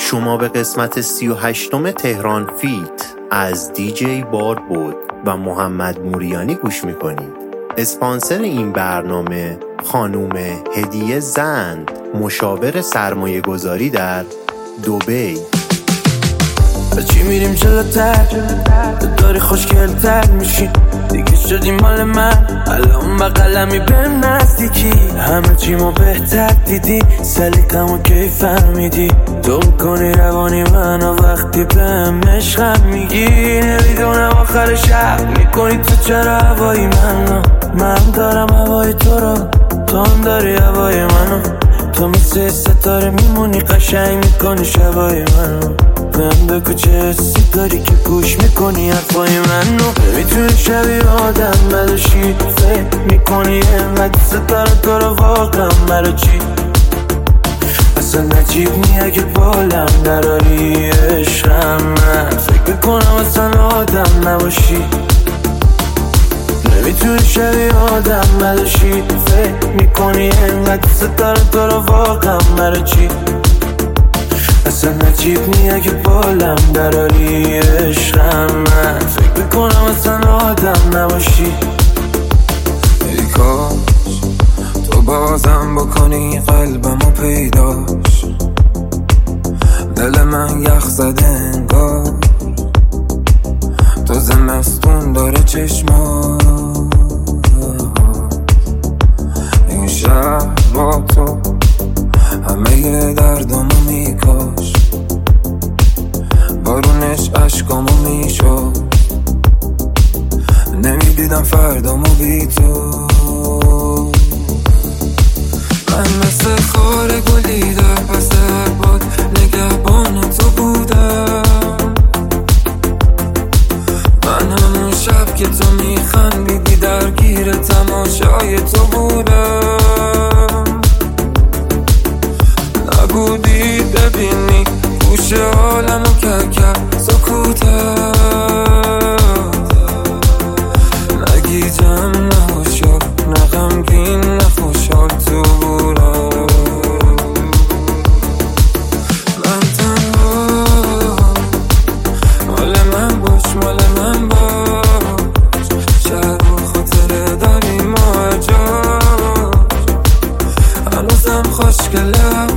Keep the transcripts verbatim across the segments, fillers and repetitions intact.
شما به قسمت سی و هشتم تهران فیت از دیجی بار بود و محمد موریانی گوش میکنید. اسپانسر این برنامه خانوم هدیه زند، مشاور سرمایه گذاری در دبی. چی میریم جلوتر داری خوشگلتر میشی دیگه شدی مال من، الان بقلمی بهم نزدیکی، همه چیمو بهتر دیدی، سلیقمو کی فهمیدی، تو میکنی روانی منو وقتی بهم عشقم میگی، نمیدونم آخر شب میکنی تو چرا هوای منو، من دارم هوای تو رو، تو هم داری هوای منو، تو مثل ستاره میمونی قشنگ میکنی شبای منو، بهم بگو چه حسی داری که گوش میکنی حرفای منو، نمیتونی شبیه آدم بدشی، فکر میکنی اینقدر ستاره تو رو واقعا برا چی، اصلا نجیب نی اگه بالم دراری عشقم، من فکر میکنم اصلا آدم نباشی، نمیتونی شبیه آدم بدشی، فکر میکنی اینقدر ستاره تو رو واقعا برا چی، اصلا نجیب نی اگه بالم دراری عشقم، من فکر میکنم اصلا آدم نباشی. ای کاش تو بازم بکنی قلبمو پیداش، دل من یخ زده انگار، تو زمستون داره چشما، این شهر با تو همه دردمو میکاش، بارونش عشقامو میشد، نمیدیدم فردامو بی تو، من مثل خار گلی در پس هر باد نگهبان تو بودم، من همون شب که تو میخندیدی درگیر تماشای تو بودم، نبودی ببینی گوش حالمو کرکر سکوتم، نگیجم نه هوشیار نه غمگین نه خوشحال تو بودم، من تنها مال من باش مال من باش، شاید با خاطره داریم ماجاش، هنوزم خوشگلم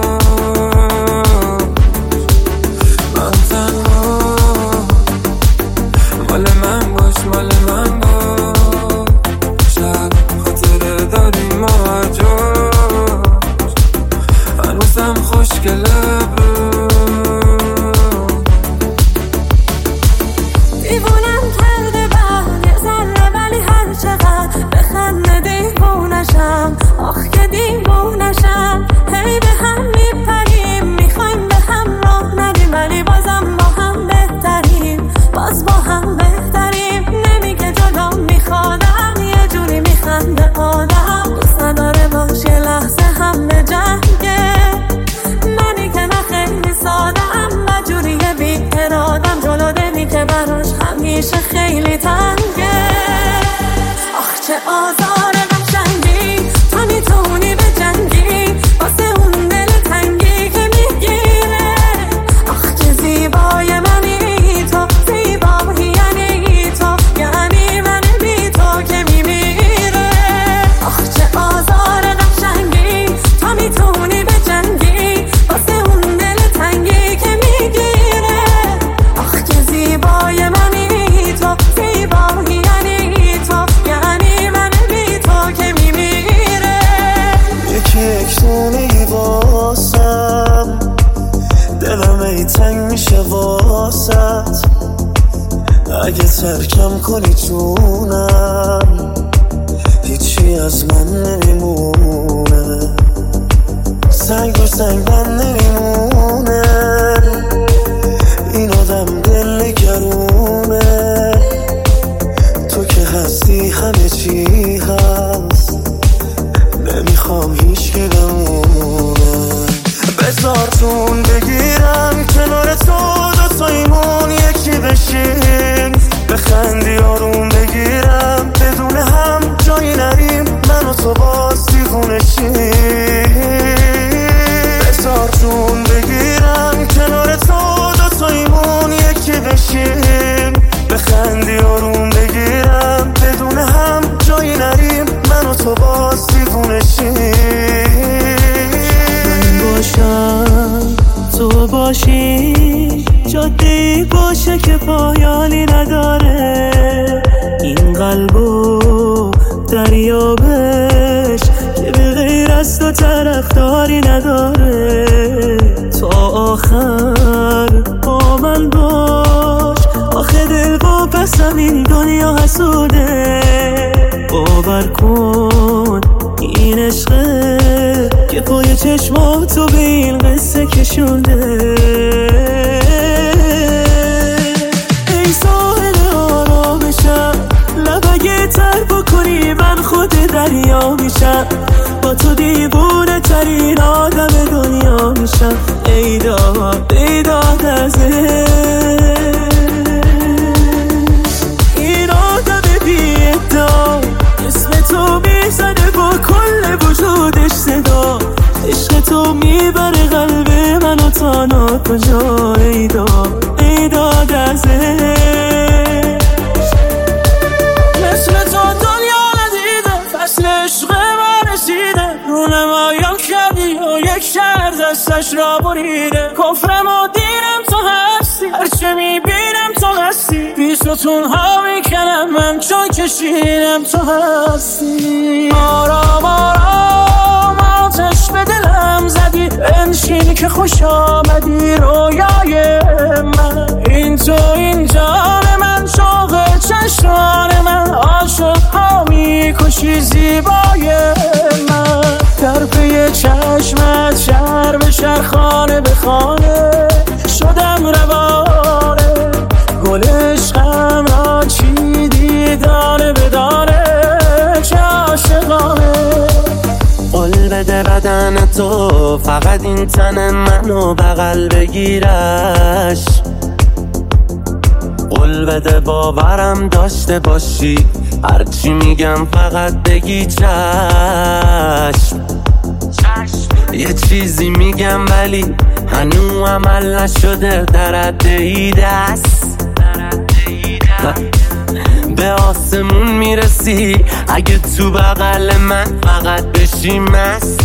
خیلی تنگه، آخ چه آزار قشنگی، تو میتونی به جنگی واسه اون دل تنگی که میگیره، آخ چه زیبای منی تو، زیبایی یعنی تو، یعنی من بی تو که میمیره، آخ چه آزار قشنگی، تو میتونی به جنگی واسه اون دل تنگی که میگیره، آخ چه زیبای منی تو، زیبایی یعنی تو، یعنی من بی تو که میمیره، یکی یک دونه واسم دلم ای تنگ میشه واسط، اگه ترکم کنی جونم هیچی از من نمیمونه، سنگ و سنگ من نمیمونه، این آدم دل نگرونه، تو که هستی همه چی هست، نمیخوام هیچ که بمونه، بذار جون بگیرم کنار تو، دوتایمون یکی بشیم، بخندی آروم بگیرم بدون هم جایی نریم، من و تو باز دیوونه شیم، بذار جون بگیرم کنار باشم تو باشی، جاده‌ای باشه که پایانی نداره، این قلبو دریابش که به غیر از تو طرفداری نداره. تا آخر با من باش، آخه دل با پسم این دنیا حسوده. باور کن این عشقه که پای چشماتو به این قصه کشونده. ای ساحل آرامشم، لب اگه تر بکنی من خود دریا میشم، با تو دیوونه ترین آدم دنیا میشم. ای داد ای داد از این آدم بی ادعا، اسم تو میزنه با کل وجودش صدا، عشق تو میبره قلب منو تا ناکجا. ای داد ای داد از مثل تو دنیا ندیده، فصل عشق من رسیده، رونمایم کردی و یک شهر دستش را بریده. کفرم و دینم تو هستی، هرچه میبینم تو هستی، بی ستون ها میکنم من چون کشیدم تو هستی. آرام آرام آتش به دلم زدی، انشین که خوش آمدی رویای من. این تو این جان من، شوق چشمان من، عاشق ها میکشی زیبای من. در پی چشمت شهر به شهر، خانه به خانه شدم روانه، گل عشقم را چیدی دانه به دانه، چه عاشقانه. قول بده بدن تو فقط این تن منو بغل بگیرش، قول بده باورم داشته باشی، هرچی میگم فقط بگی چشم. یه چیزی میگم ولی هنو عمل نشده، در عده دست به آسمون میرسی اگه تو بغل من فقط بشی مست.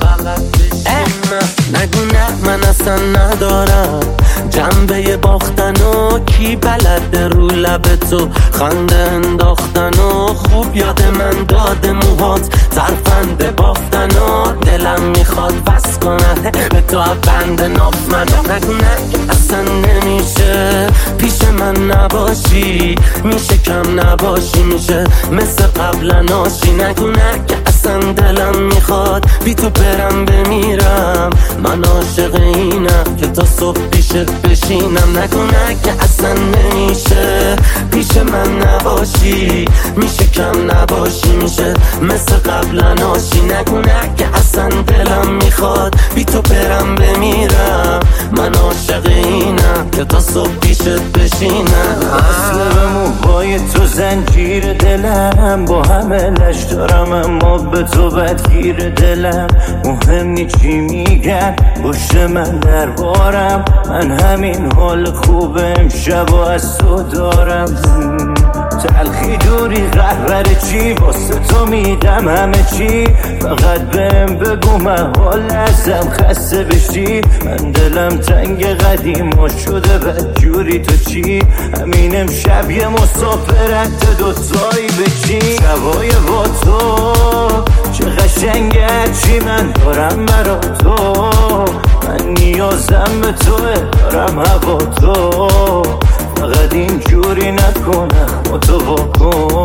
نگو نه من اصلا ندارم جنبه باختن و کی بلده رو لب تو خنده انداختن و خوب یاد من داده موهات ترفنده بافتن و دلم میخواد بس کنه به تو بند ناف من. نگو نه اصلا نمیشه پیش من نباشی، میشه کم نباشی، میشه مثل قبلا ناشی. نگو نه که اصلا دلم میخواد بی تو برم بمیرم، من عاشق اینم که تا صبح پیشت بشینم. نگو نه که اصلا نمیشه پیش من نباشی، میشه کم نباشی، میشه مثل قبلا ناشی. نگو نه که اصلا دلم میخواد بی تو برم بمیرم، من عاشق اینم که تا صبح پیشت بشینم. اصل به موهای تو زنجیر دلم، با همه لش دارم اما به تو بدگیر دلم. مهم نی چی میگن پشت من دربارم، من همین حال خوب امشب و از تو دارم. تلخی دوری قهر چی واسه تو میدم همه چی، فقط بهم بگو من حال ازم خسته بشی. من دلم تنگ قدیم و شده بدجوری تو چی، همین امشب یه مسافرت دوتایی بچی. شبای با تو چه قشنگه چی من دارم برا تو، من نیازم به توه دارم هوا تو، فقط اینجوری نکنم با تو بکن.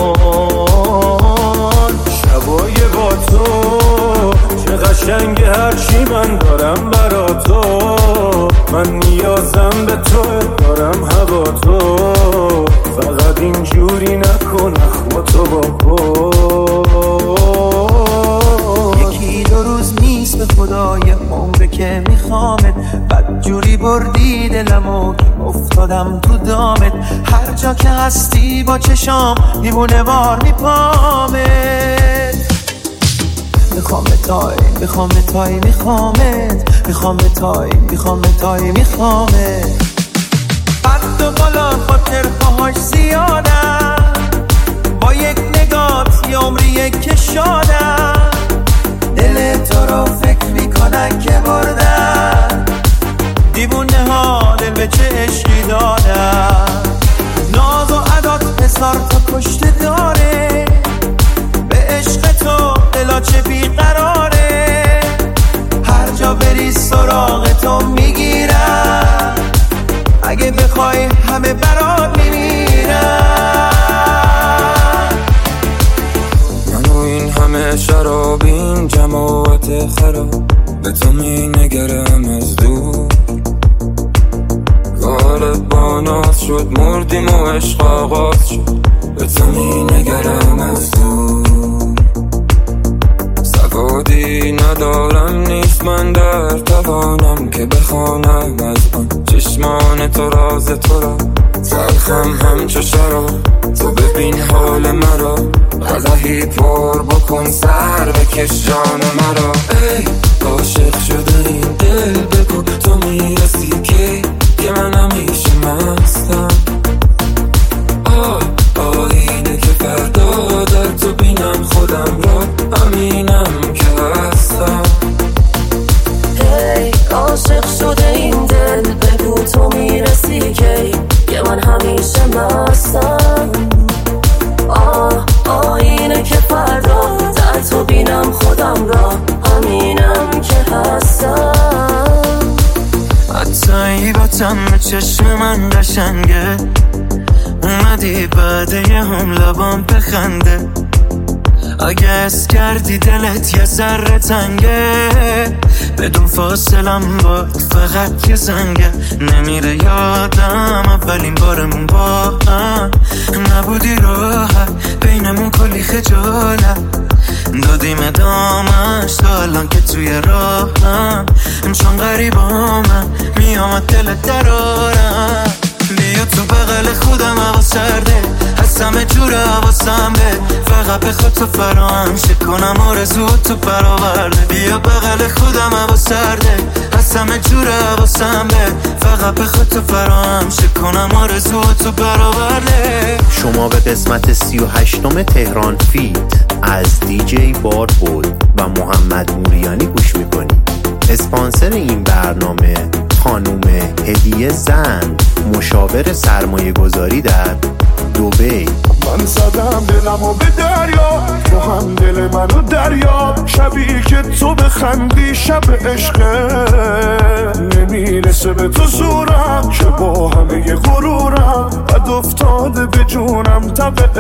شبای با تو چه قشنگه هرچی من دارم برا تو، من نیازم به تو دارم هوا تو، فقط اینجوری نکنم با تو بکن. یکی دو روز نیست به خدای عمره که میخوامت، بدجوری بردی دلمو که افتادم تو دامت. هر جا که هستی با چشام دیوونه وار میپامت. میخوامت تای میخوامت تای میخوامت میخوامت تای میخوامت تای میخوامت. قد و بالا خاطرهاش زیادم، با یک نگات یه عمری یک شادم. دل تو رو فکر میکنن که با سراغ تو میگیرم، اگه بخوای همه برات میمیرم. منو این همه شرابین جماعت خراب به تو می نگرم از دور، غالب بانات شد مردیم و عشق آغاز شد به تو می نگرم از دور. سوادی ندارم نیست من در توانم که بخوانم از آن چشمان تو راز تو را، تلخم همچو شراب تو ببین حال مرا، قدحی پر بکن سر بکش جان مرا. ای عاشق شده این دل بگو تو میرسی که که من همیشه مستم. آه آینه که فردا در تو بینم خودم را، همینم که هستم. ای عاشق شده این دل بگو تو میرسی که که من همیشه مستم. آه آینه که فردا در تو بینم خودم را، همینم که هستم. حتی با تم چشم من قشنگه، اومدی بعد یه هم لبام بخنده. اگه اس کردی دلت یه ذره تنگه، بدون فاصلم باد فقط یه زنگه. نمیره یادم اولین بارمون با هم، نبودی راحت بینمون کلی خجالت، دادیم ادامش تا الان که توی راهم. چون غریبامم میامد دلت درارم، بیا تو بغل خودم هوا سرده، از همه جور حواسم به فقط بخواد تو فراهم شه کنم آرزو تو برآورده. بیا بغل خودم هوا سرده، از همه جور حواسم به فقط بخواد تو فراهم شه کنم آرزو تو برآورده. شما به قسمت سی و هشتم تهران فیت از دیجی باربود و محمد موریانی گوش میکنید. اسپانسر این برنامه خانوم هدیه زند، مشاور سرمایه گذاری در دبی. من زدم دلمو به دریا، تو هم دل منو دریا، شبی که تو بخندی شب عشقه، نمیرسه به تو زورم که با همه ی غرورم، قد افتاده به جونم تب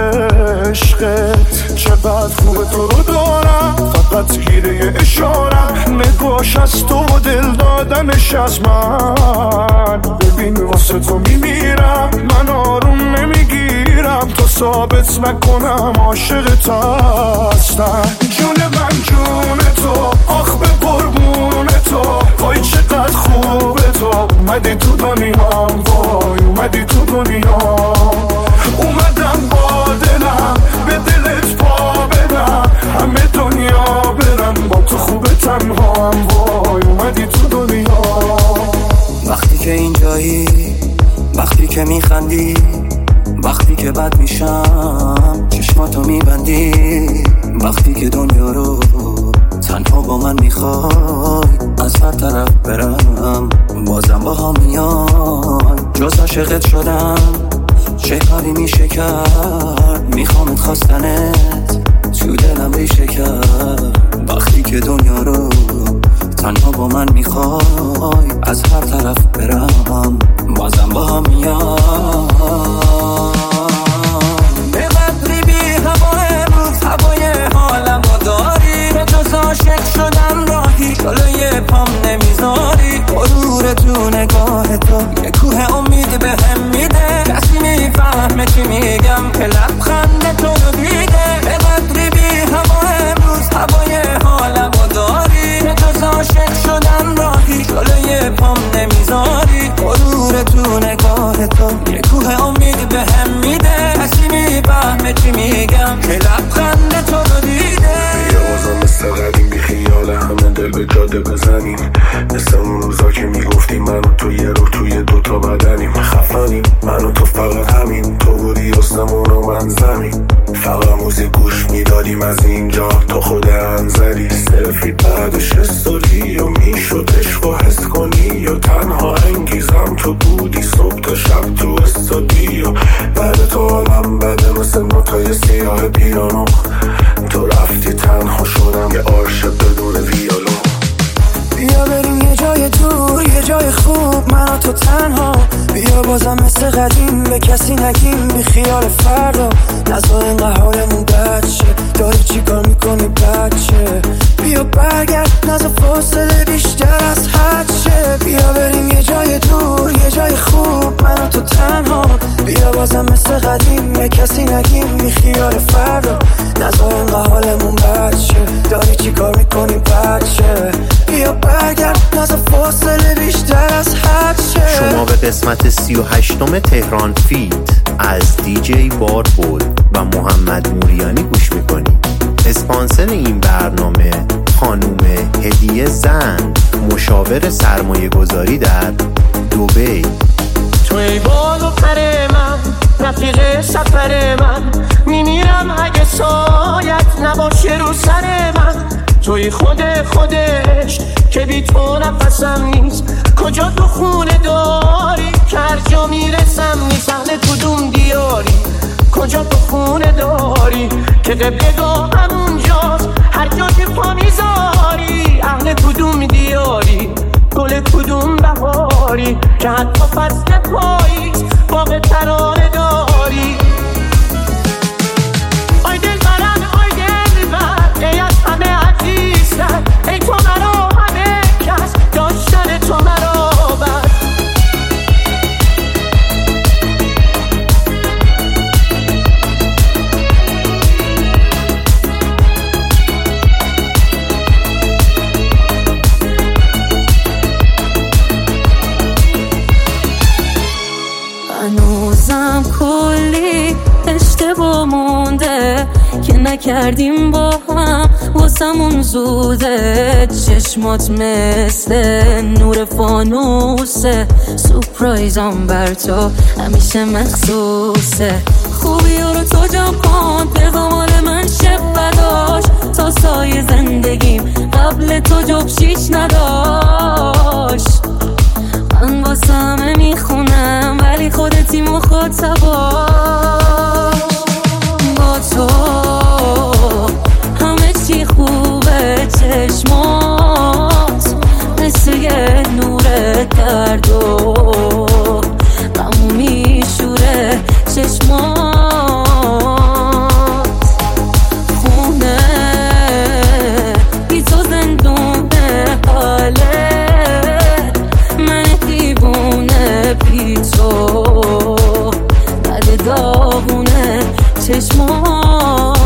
عشقت. چقدر خوب تو رو دارم، فقط گیره اشارم، نگاش از تو و دل دادنش از من. ببین واسه تو میمیرم، من آروم نمیگیرم تا ثابت نکنم عاشقت هستم. جون من جون تو، آخ به قربون تو، وای چقدر خوبه تو، اومدی تو دنیام، وای اومدی تو دنیا. اومدم با دلم به دلت پا بدم، همه دنیا برم با تو خوبه تنها هم، وای اومدی تو دنیا. وقتی که اینجایی، وقتی که میخندی، وقتی که بد میشم چشماتو میبندی، وقتی که دنیا رو تنها با من میخوای، از هر طرف برم بازم با هم میای. جز عاشقت شدم چه کاری میشه کرد، میخوامت خواستنت تو دلم ریشه کرد. وقتی که دنیا رو تنها با من میخوای، از هر طرف برم بازم با هم میای. به قدری بی هوا امروز هوای حالم رو داری، به جز عاشق شدن راهی جلوی پام نمیذاری. غرور تو نگاه تو یه کوه امید به هم میده، کسی میفهمه چی میگم که لبخند تو رو دیده. به قدری بی هوا امروز هوای حالم رو داری، به جز عاشق شدن راهی جلوی پام نمیذاری. غرور تو نگاه تو یه کوه امید به هم میده، کسی میفهمه چی میگم که لبخند تو رو دیده. بیا بازم مثل قدیم بی خیال همه دل به جاده بزنیم، مثل اون روزا که میگفتیم من و تو یه روح توی دوتا بدنیم. خفنیم من و تو فقط همین، تو بودی اسمون و من زمین، فقط موزیک گوش میدادیم از اینجا تا خود انزلی. سلفی بعد شش سالی و میشد عشق و حس کنی، یا تنها انگیزم تو بودی صبح تا شب تو استودیو. بعد تو حالم بده مثل نوتای سیاه پیانو، تو رفتی تنها شدم یه عاشق بدون ویولو. بیا بریم یه جا جای دور یه جای خوب من و تو تنها، بیا بازم مثل قدیم به کسی نگیم بی خیال فردا، نزا اینقدر حالمون بد شه، داری چی کار میکنی بچه، بیا برگرد نزا فاصله بیشتر از حد شه، بیا بریم یه جای دور یه جای خوب من و تو تنها، بیا بازم مثل قدیم به کسی نگیم بی خیال فردا، نزا اینقدر حالمون بد شه، داری چی کار میکنی بچه، بیا برگرد نزا فاصله بیشتر از حد شه. شما به قسمت سی و هشتم تهران فیت از دیجی باربود و محمد موریانی گوش میکنید. اسپانسر این برنامه خانوم هدیه زند، مشاور سرمایه گذاری در دبی. تو ای بال و پر من، رفیق سفر من، میمیرم اگه سایت نباشه رو سر من، توی خود خودش که بی تو نفسم نیست، کجا تو خونه داری که هر جا میرسم نیست، اهل کدوم دیاری، کجا تو خونه داری که قبلگاه همونجاست، هر جا که پا میذاری، اهل کدوم دیاری، گل کدوم بهاری که حتی فصل پاییز باغ ترانه داری. آی دل برم آی دل بر، ای از همه عزیزتر، ای تو مرا همه کس، داشتن تو مرا بر. هنوزم کلی اشتباه مونده که نکردیم با هم، واسمون زوده، چشمات مثل نور فانوسه، سورپرایزم بر تو همیشه مخصوصه، خوبی رو تو جاپان پیغامال من شب بداشت، تا سایه زندگیم قبل تو جبشیش نداشت، من واسه همه میخونم ولی خودتی مخاطباش، با تو همه چی خوبه، چشمات مثل یه نور درد و غمو میشوره، چشمات خونه بی تو زندونه، حاله بی تو بعد داغونه، چشمات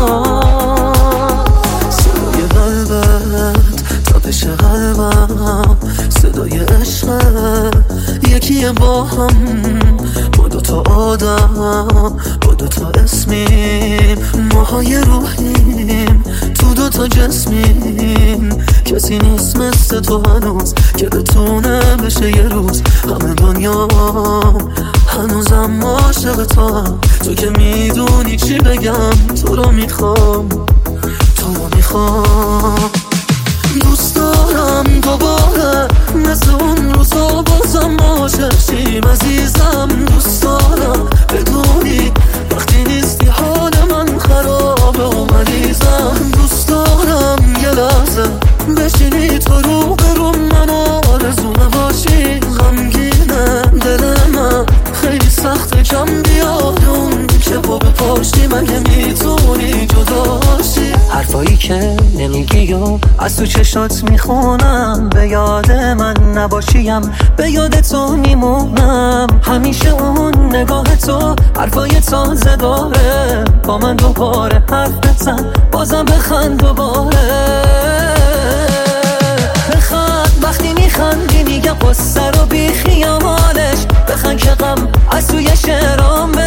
صدای قلبت، تپش قلبم، صدای عشقت یکیه با هم، با دوتا آدم، با دوتا اسمیم، ماهای روحیم، تو دوتا جسمیم، کسی نیست مثل تو هنوز که بتونه بشه یه روز همه دنیا، هنوزم عاشق تو هم، تو که میدونی چی بگم، تو رو میخوام، تو رو میخوام، دوست دارم دوباره مثل اون روزا بازم عاشق شیم عزیزم، دوست دارم بدونی وقتی نیستی حال من خرابه و مریضم، دوست دارم یه لحظه بشینی تو رو برو من، آرزومه باشی غمگینه دل من، خیلی سخته کم بیاد اون که با بپاشتی، مگه میتونی جداشی، حرفایی که نمیگی و از تو چشات میخونم، به یاد من نباشیم به یاد تو میمونم، همیشه اون نگاه تو حرفای تازه داره، با من دوباره حرف بزن بازم بخند دوباره، بخند وقتی میخندی میگم قصه رو بی خیالش، بخند که غم از توی شعرام